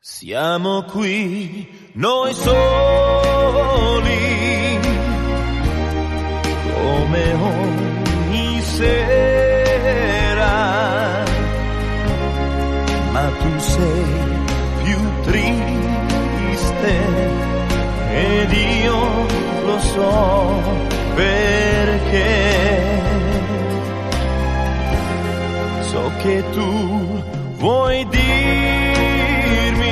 Siamo qui, noi soli, come ogni sera, ma tu sei più triste ed io lo so perché. So che tu vuoi dirmi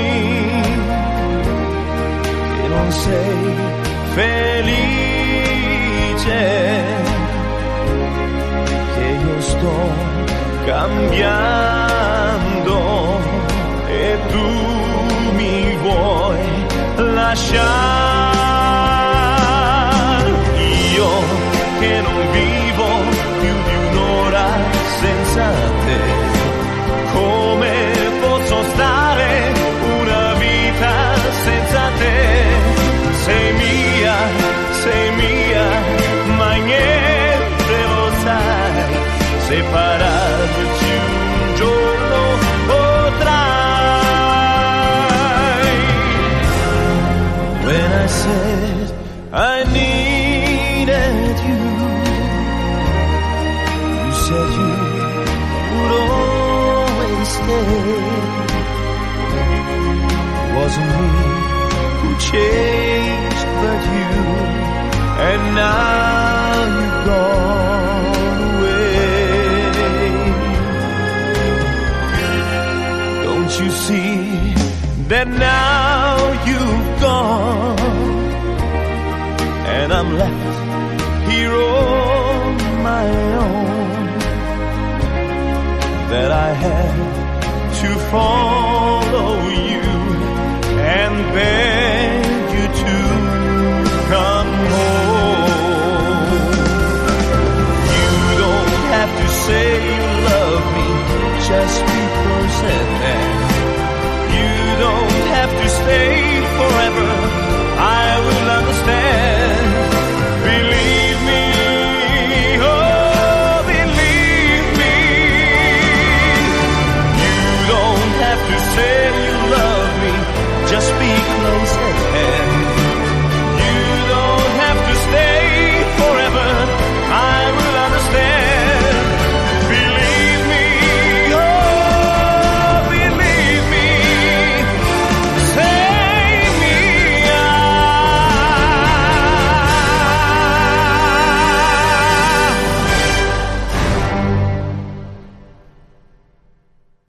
che non sei felice, che io sto cambiando e tu mi vuoi lasciare. Io che non vivo più di un'ora senza te, come posso stare una vita senza te? Sei mia, ma niente lo sai, separarci un giorno potrai. When I said I needed you, you said you would always stay. It wasn't me who changed but you, and now you've gone away. Don't you see that now you've gone, and I'm left here on my own, that I had to fall